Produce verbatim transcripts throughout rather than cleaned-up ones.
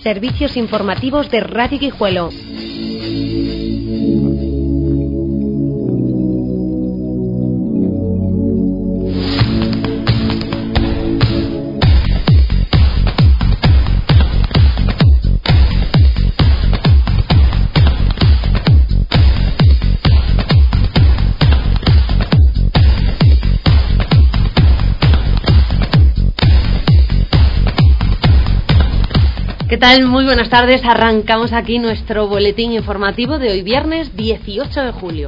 Servicios informativos de Radio Guijuelo. ¿Qué tal? Muy buenas tardes. Arrancamos aquí nuestro boletín informativo de hoy viernes dieciocho de julio.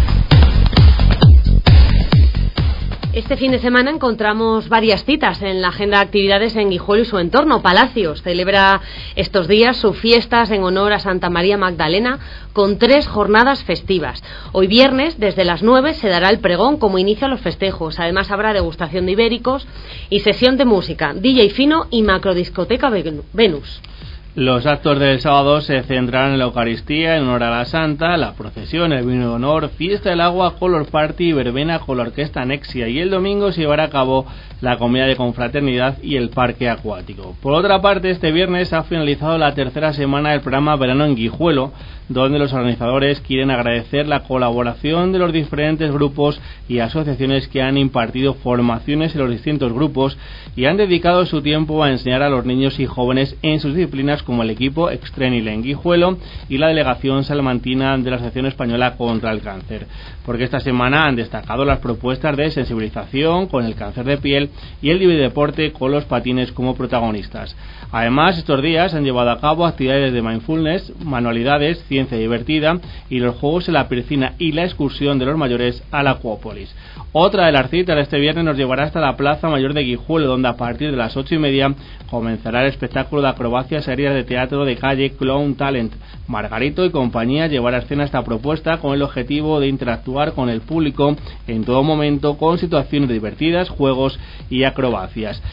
Este fin de semana encontramos varias citas en la agenda de actividades en Guijuelo y su entorno. Palacios celebra estos días sus fiestas en honor a Santa María Magdalena con tres jornadas festivas. Hoy viernes, desde las nueve, se dará el pregón como inicio a los festejos. Además habrá degustación de ibéricos y sesión de música, D J fino y macrodiscoteca Venus. Los actos del sábado se centrarán en la Eucaristía en honor a la Santa, la procesión, el vino de honor, fiesta del agua, color party y verbena con la orquesta Anexia, y el domingo se llevará a cabo la comida de confraternidad y el parque acuático. Por otra parte, este viernes ha finalizado la tercera semana del programa Verano en Guijuelo, donde los organizadores quieren agradecer la colaboración de los diferentes grupos y asociaciones que han impartido formaciones en los distintos grupos y han dedicado su tiempo a enseñar a los niños y jóvenes en sus disciplinas, como el equipo Extrenil en Guijuelo y la delegación salmantina de la Asociación Española contra el Cáncer, porque esta semana han destacado las propuestas de sensibilización con el cáncer de piel y el libre deporte con los patines como protagonistas. Además, estos días han llevado a cabo actividades de mindfulness, manualidades, ciencia divertida y los juegos en la piscina y la excursión de los mayores a la Acuópolis. Otra de las citas de este viernes nos llevará hasta la Plaza Mayor de Guijuelo, donde a partir de las ocho y media comenzará el espectáculo de acrobacias aéreas de teatro de calle Clown Talent. Margarito y compañía llevará a escena esta propuesta con el objetivo de interactuar con el público en todo momento con situaciones divertidas, juegos y acrobacias.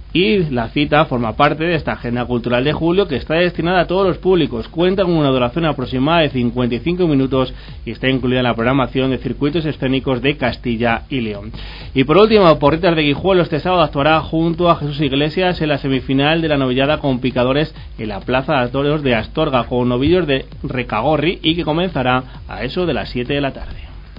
Y la cita forma parte de esta agenda cultural de julio, que está destinada a todos los públicos. Cuenta con una duración aproximada de cincuenta y cinco minutos y está incluida en la programación de circuitos escénicos de Castilla y León. Y por último, Porritas de Guijuelo este sábado actuará junto a Jesús Iglesias en la semifinal de la novillada con picadores en la Plaza de Toros de Astorga, con novillos de Recagorri, y que comenzará a eso de las siete de la tarde.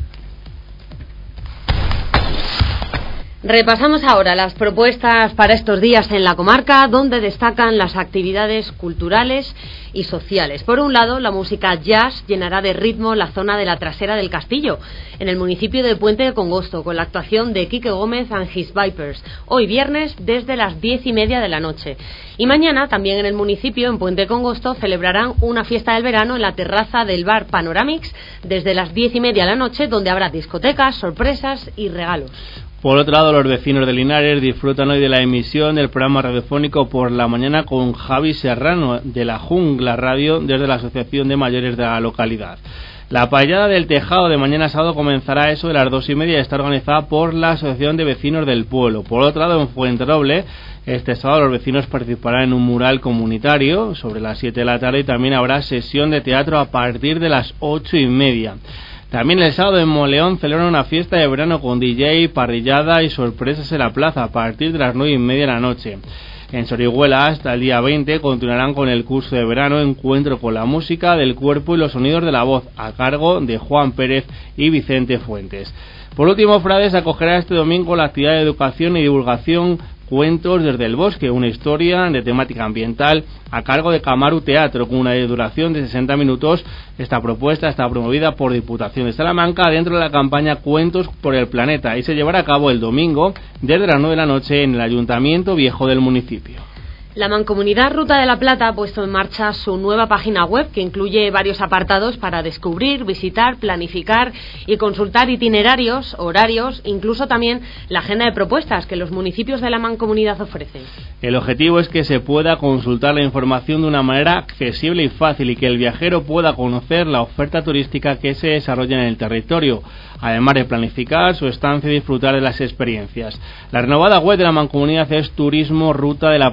Repasamos ahora las propuestas para estos días en la comarca, donde destacan las actividades culturales y sociales. Por un lado, la música jazz llenará de ritmo la zona de la trasera del castillo, en el municipio de Puente de Congosto, con la actuación de Quique Gómez and His Vipers, hoy viernes desde las diez y media de la noche. Y mañana, también en el municipio, en Puente de Congosto, celebrarán una fiesta del verano en la terraza del bar Panoramix, desde las diez y media de la noche, donde habrá discotecas, sorpresas y regalos. Por otro lado, los vecinos de Linares disfrutan hoy de la emisión del programa radiofónico Por la Mañana con Javi Serrano de la Jungla Radio desde la Asociación de Mayores de la localidad. La paellada del tejado de mañana sábado comenzará a eso de las dos y media y está organizada por la Asociación de Vecinos del Pueblo. Por otro lado, en Fuenteroble, este sábado los vecinos participarán en un mural comunitario sobre las siete de la tarde y también habrá sesión de teatro a partir de las ocho y media. También el sábado en Moleón celebran una fiesta de verano con D J, parrillada y sorpresas en la plaza a partir de las nueve y media de la noche. En Sorihuela, hasta el día veinte, continuarán con el curso de verano Encuentro con la música del cuerpo y los sonidos de la voz, a cargo de Juan Pérez y Vicente Fuentes. Por último, Frades acogerá este domingo la actividad de educación y divulgación Cuentos desde el Bosque, una historia de temática ambiental a cargo de Camaru Teatro, con una duración de sesenta minutos. Esta propuesta está promovida por Diputación de Salamanca dentro de la campaña Cuentos por el Planeta y se llevará a cabo el domingo desde las nueve de la noche en el Ayuntamiento Viejo del municipio. La Mancomunidad Ruta de la Plata ha puesto en marcha su nueva página web, que incluye varios apartados para descubrir, visitar, planificar y consultar itinerarios, horarios, incluso también la agenda de propuestas que los municipios de la Mancomunidad ofrecen. El objetivo es que se pueda consultar la información de una manera accesible y fácil y que el viajero pueda conocer la oferta turística que se desarrolla en el territorio, además de planificar su estancia y disfrutar de las experiencias. La renovada web de la Mancomunidad es turismo ruta de la plata punto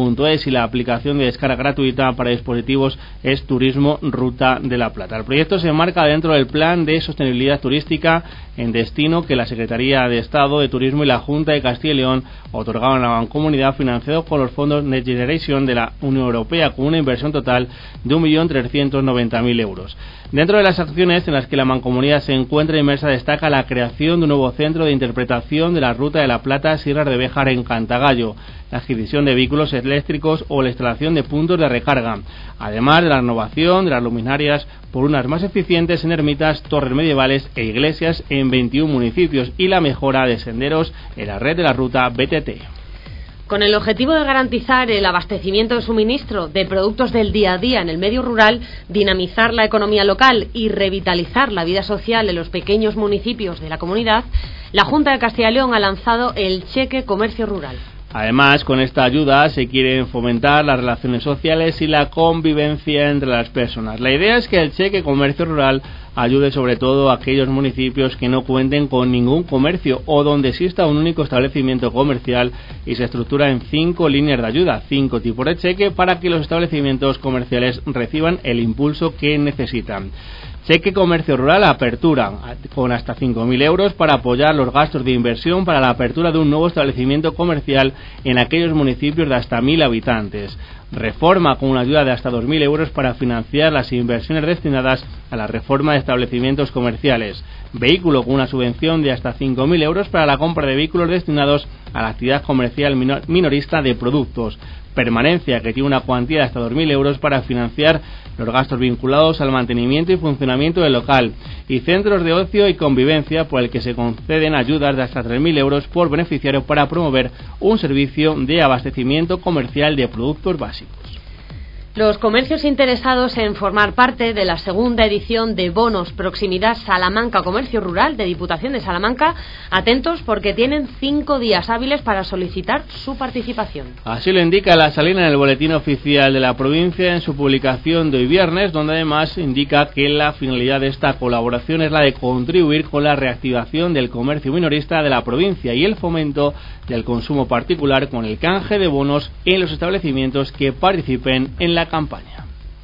punto es y la aplicación de descarga gratuita para dispositivos es Turismo Ruta de la Plata. El proyecto se enmarca dentro del Plan de Sostenibilidad Turística en Destino que la Secretaría de Estado de Turismo y la Junta de Castilla y León otorgaron a la Mancomunidad, financiado con los fondos Next Generation de la Unión Europea, con una inversión total de un millón trescientos noventa mil euros. Dentro de las acciones en las que la Mancomunidad se encuentra inmersa destaca la creación de un nuevo centro de interpretación de la Ruta de la Plata Sierra de Béjar en Cantagallo, la adquisición de vehículos eléctricos o la instalación de puntos de recarga, además de la renovación de las luminarias por unas más eficientes en ermitas, torres medievales e iglesias en veintiún municipios y la mejora de senderos en la red de la ruta B T T. Con el objetivo de garantizar el abastecimiento de suministro de productos del día a día en el medio rural, dinamizar la economía local y revitalizar la vida social en los pequeños municipios de la comunidad, la Junta de Castilla y León ha lanzado el Cheque Comercio Rural. Además, con esta ayuda se quieren fomentar las relaciones sociales y la convivencia entre las personas. La idea es que el Cheque Comercio Rural ayude sobre todo a aquellos municipios que no cuenten con ningún comercio o donde exista un único establecimiento comercial y se estructura en cinco líneas de ayuda, cinco tipos de cheque para que los establecimientos comerciales reciban el impulso que necesitan. Cheque Comercio Rural Apertura, con hasta cinco mil euros para apoyar los gastos de inversión para la apertura de un nuevo establecimiento comercial en aquellos municipios de hasta mil habitantes. Reforma, con una ayuda de hasta dos mil euros para financiar las inversiones destinadas a la reforma de establecimientos comerciales. Vehículo, con una subvención de hasta cinco mil euros para la compra de vehículos destinados a la actividad comercial minorista de productos. Permanencia, que tiene una cuantía de hasta dos mil euros para financiar los gastos vinculados al mantenimiento y funcionamiento del local. Y centros de ocio y convivencia, por el que se conceden ayudas de hasta tres mil euros por beneficiario para promover un servicio de abastecimiento comercial de productos básicos. Los comercios interesados en formar parte de la segunda edición de Bonos Proximidad Salamanca Comercio Rural de Diputación de Salamanca, atentos porque tienen cinco días hábiles para solicitar su participación. Así lo indica la salina en el Boletín Oficial de la provincia en su publicación de hoy viernes, donde además indica que la finalidad de esta colaboración es la de contribuir con la reactivación del comercio minorista de la provincia y el fomento del consumo particular con el canje de bonos en los establecimientos que participen en la campaña.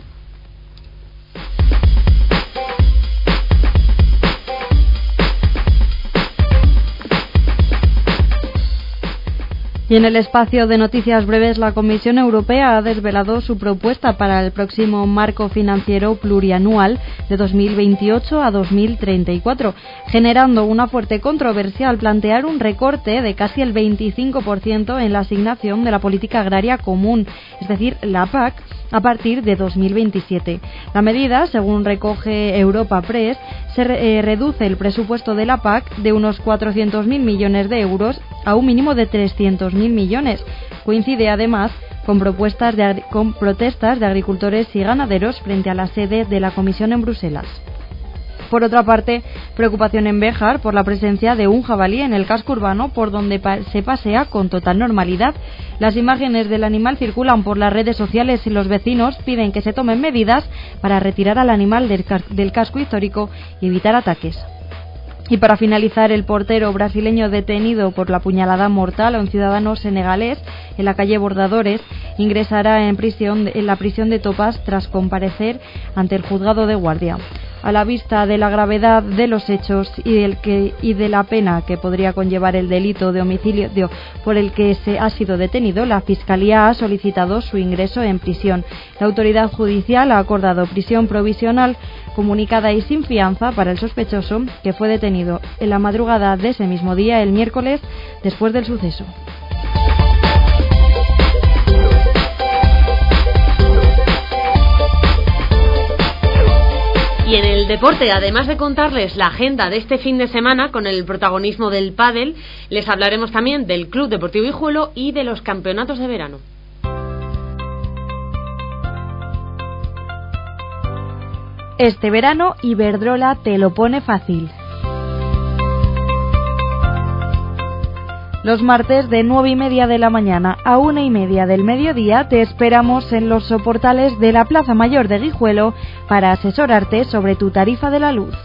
Y en el espacio de noticias breves, la Comisión Europea ha desvelado su propuesta para el próximo marco financiero plurianual de dos mil veintiocho a dos mil treinta y cuatro, generando una fuerte controversia al plantear un recorte de casi el veinticinco por ciento en la asignación de la política agraria común, es decir, la P A C, a partir de dos mil veintisiete. La medida, según recoge Europa Press, se eh, reduce el presupuesto de la P A C de unos cuatrocientos mil millones de euros a un mínimo de trescientos mil millones. Coincide además con propuestas de, con protestas de agricultores y ganaderos frente a la sede de la Comisión en Bruselas. Por otra parte, preocupación en Béjar por la presencia de un jabalí en el casco urbano por donde pa- se pasea con total normalidad. Las imágenes del animal circulan por las redes sociales y los vecinos piden que se tomen medidas para retirar al animal del, cas- del casco histórico y evitar ataques. Y para finalizar, el portero brasileño detenido por la puñalada mortal a un ciudadano senegalés en la calle Bordadores ingresará en prisión en la prisión de Topás tras comparecer ante el juzgado de guardia. A la vista de la gravedad de los hechos y, del que, y de la pena que podría conllevar el delito de homicidio por el que se ha sido detenido, la Fiscalía ha solicitado su ingreso en prisión. La autoridad judicial ha acordado prisión provisional comunicada y sin fianza para el sospechoso, que fue detenido en la madrugada de ese mismo día, el miércoles, después del suceso. Y en el deporte, además de contarles la agenda de este fin de semana con el protagonismo del pádel, les hablaremos también del Club Deportivo Guijuelo y de los campeonatos de verano. Este verano Iberdrola te lo pone fácil. Los martes de nueve y media de la mañana a una y media del mediodía te esperamos en los soportales de la Plaza Mayor de Guijuelo para asesorarte sobre tu tarifa de la luz.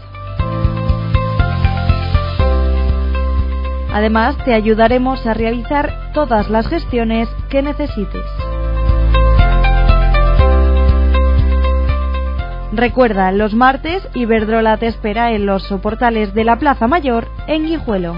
Además, te ayudaremos a realizar todas las gestiones que necesites. Recuerda, los martes Iberdrola te espera en los soportales de la Plaza Mayor en Guijuelo.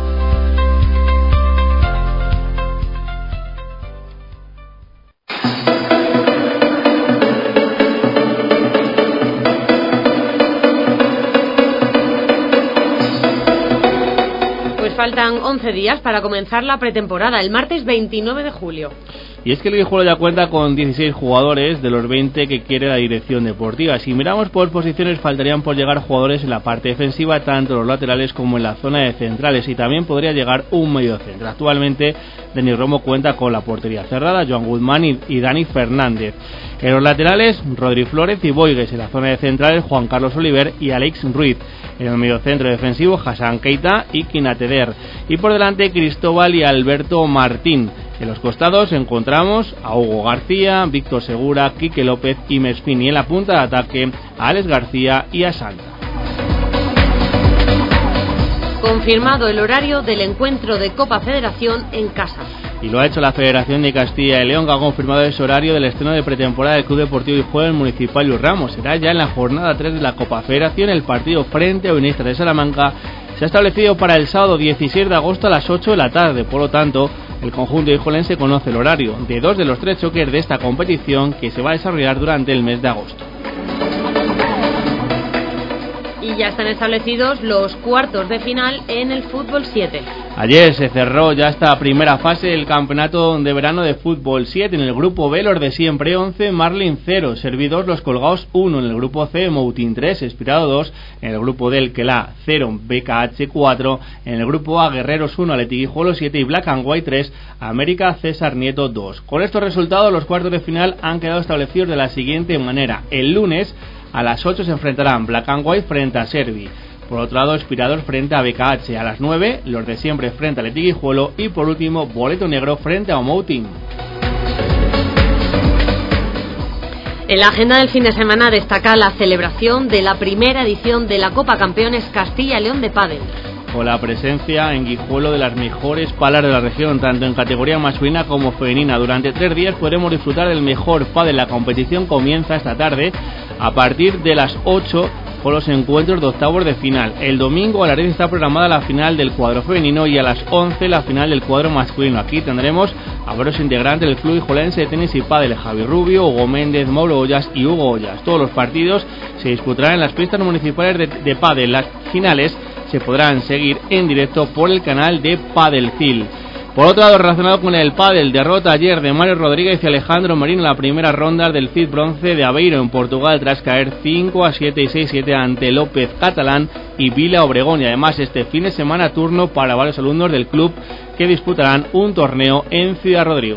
Faltan once días para comenzar la pretemporada, el martes veintinueve de julio. Y es que el Guijuelo ya cuenta con dieciséis jugadores de los veinte que quiere la dirección deportiva. Si miramos por posiciones, faltarían por llegar jugadores en la parte defensiva, tanto los laterales como en la zona de centrales, y también podría llegar un mediocentro. Actualmente, Denis Romo cuenta con la portería cerrada, Joan Guzmán y, y Dani Fernández. En los laterales, Rodri Flórez y Boigues. En la zona de centrales, Juan Carlos Oliver y Alex Ruiz. En el mediocentro defensivo, Hassan Keita y Kinateder. Y por delante, Cristóbal y Alberto Martín. En los costados encontramos a Hugo García, Víctor Segura, Quique López y Mespín. Y en la punta de ataque, a Alex García y a Santa. Confirmado el horario del encuentro de Copa Federación en casa. Y lo ha hecho la Federación de Castilla y León, que ha confirmado ese horario del estreno de pretemporada del Club Deportivo Guijuelo en el Municipal Luis Ramos. Será ya en la jornada tres de la Copa Federación. El partido frente a Unionistas de Salamanca se ha establecido para el sábado dieciséis de agosto a las ocho de la tarde. Por lo tanto, el conjunto guijuelense conoce el horario de dos de los tres choques de esta competición, que se va a desarrollar durante el mes de agosto. Y ya están establecidos los cuartos de final en el fútbol siete. Ayer se cerró ya esta primera fase del campeonato de verano de fútbol siete. En el grupo B, los de siempre once, Marlin cero, Servidor Los Colgados uno. En el grupo C, Moutín tres, Espirado dos. En el grupo D, el Quelá cero, B K H cuatro. En el grupo A, Guerreros uno, Athletic Guijuelo siete y Black and White tres, América César Nieto dos. Con estos resultados, los cuartos de final han quedado establecidos de la siguiente manera. El lunes a las ocho se enfrentarán Black and White frente a Servi. Por otro lado, Inspirador frente a B K H. A las nueve, los de siempre frente a Athletic Guijuelo. Y por último, Boleto Negro frente a Moutín. En la agenda del fin de semana destaca la celebración de la primera edición de la Copa Campeones Castilla y León de Pádel. Con la presencia en Guijuelo de las mejores palas de la región, tanto en categoría masculina como femenina. Durante tres días podremos disfrutar del mejor pádel. La competición comienza esta tarde a partir de las ocho con los encuentros de octavos de final. El domingo a las diez está programada la final del cuadro femenino y a las once la final del cuadro masculino. Aquí tendremos a varios integrantes del Club Guijuelense de Tenis y Pádel: Javi Rubio, Hugo Méndez, Mauro Ollas y Hugo Ollas. Todos los partidos se disputarán en las pistas municipales de, de pádel. Las finales se podrán seguir en directo por el canal de Padelcil. Por otro lado, relacionado con el pádel, derrota ayer de Mario Rodríguez y Alejandro Merino en la primera ronda del F I S Bronce de Aveiro en Portugal, tras caer cinco a siete y seis a siete ante López Catalán y Vila Obregón. Y además este fin de semana turno para varios alumnos del club que disputarán un torneo en Ciudad Rodrigo.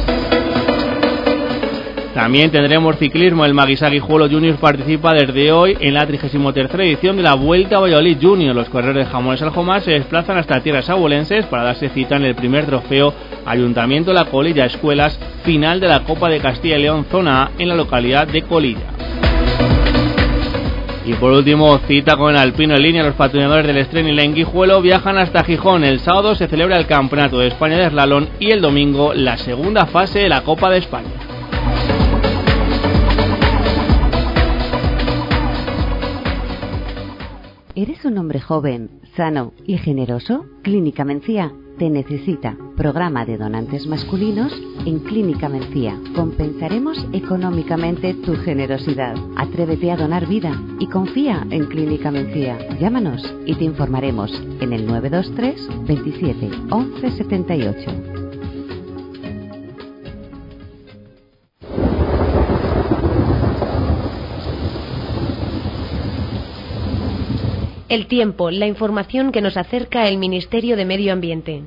También tendremos ciclismo. El Maguisa Guijuelo Juniors participa desde hoy en la trigésima tercera edición de la Vuelta a Valladolid Junior. Los corredores de Jamones Aljomar se desplazan hasta tierras abulenses para darse cita en el primer trofeo Ayuntamiento de la Colilla Escuelas, final de la Copa de Castilla y León Zona A en la localidad de Colilla. Y por último, cita con el alpino en línea. Los patrocinadores del Estrenil en Guijuelo viajan hasta Gijón. El sábado se celebra el Campeonato de España de Slalom y el domingo la segunda fase de la Copa de España. ¿Eres un hombre joven, sano y generoso? Clínica Mencía te necesita. Programa de donantes masculinos en Clínica Mencía. Compensaremos económicamente tu generosidad. Atrévete a donar vida y confía en Clínica Mencía. Llámanos y te informaremos en el nueve dos tres, veintisiete, once setenta y ocho. El tiempo, la información que nos acerca el Ministerio de Medio Ambiente.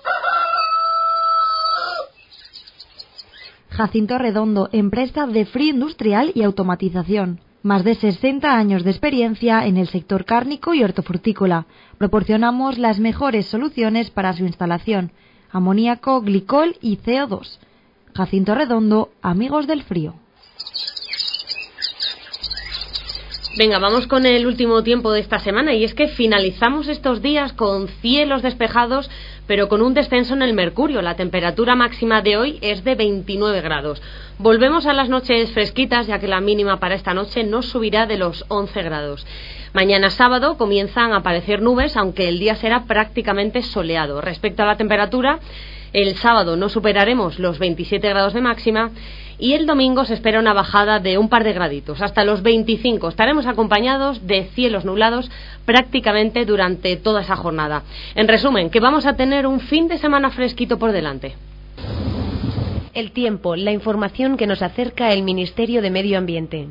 Jacinto Redondo, empresa de frío industrial y automatización. Más de sesenta años de experiencia en el sector cárnico y hortofrutícola. Proporcionamos las mejores soluciones para su instalación: amoníaco, glicol y C O dos. Jacinto Redondo, amigos del frío. Venga, vamos con el último tiempo de esta semana, y es que finalizamos estos días con cielos despejados, pero con un descenso en el mercurio. La temperatura máxima de hoy es de veintinueve grados. Volvemos a las noches fresquitas, ya que la mínima para esta noche no subirá de los once grados. Mañana sábado comienzan a aparecer nubes, aunque el día será prácticamente soleado. Respecto a la temperatura, el sábado no superaremos los veintisiete grados de máxima, y el domingo se espera una bajada de un par de graditos, hasta los veinticinco. Estaremos acompañados de cielos nublados prácticamente durante toda esa jornada. En resumen, que vamos a tener un fin de semana fresquito por delante. El tiempo, la información que nos acerca el Ministerio de Medio Ambiente.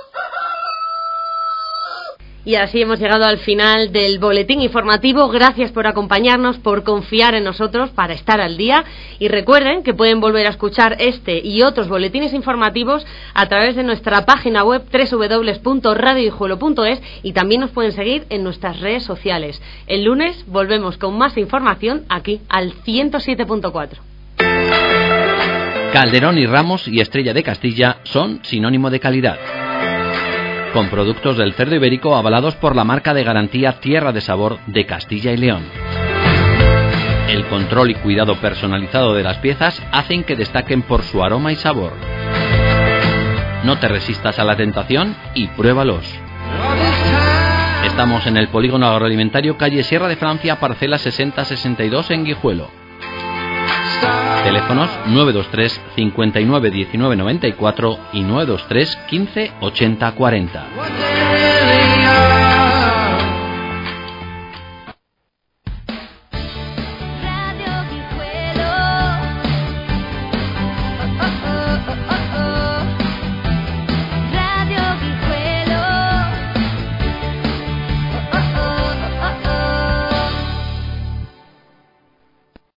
Y así hemos llegado al final del boletín informativo. Gracias por acompañarnos, por confiar en nosotros para estar al día. Y recuerden que pueden volver a escuchar este y otros boletines informativos a través de nuestra página web doble u doble u doble u punto radio guijuelo punto es, y también nos pueden seguir en nuestras redes sociales. El lunes volvemos con más información aquí al ciento siete punto cuatro. Calderón y Ramos y Estrella de Castilla son sinónimo de calidad, con productos del cerdo ibérico avalados por la marca de garantía Tierra de Sabor de Castilla y León. El control y cuidado personalizado de las piezas hacen que destaquen por su aroma y sabor. No te resistas a la tentación y pruébalos. Estamos en el Polígono Agroalimentario, calle Sierra de Francia, parcela sesenta sesenta y dos en Guijuelo. Teléfonos nueve dos tres cincuenta y nueve diecinueve noventa y cuatro y nueve dos tres quince ochenta cuarenta.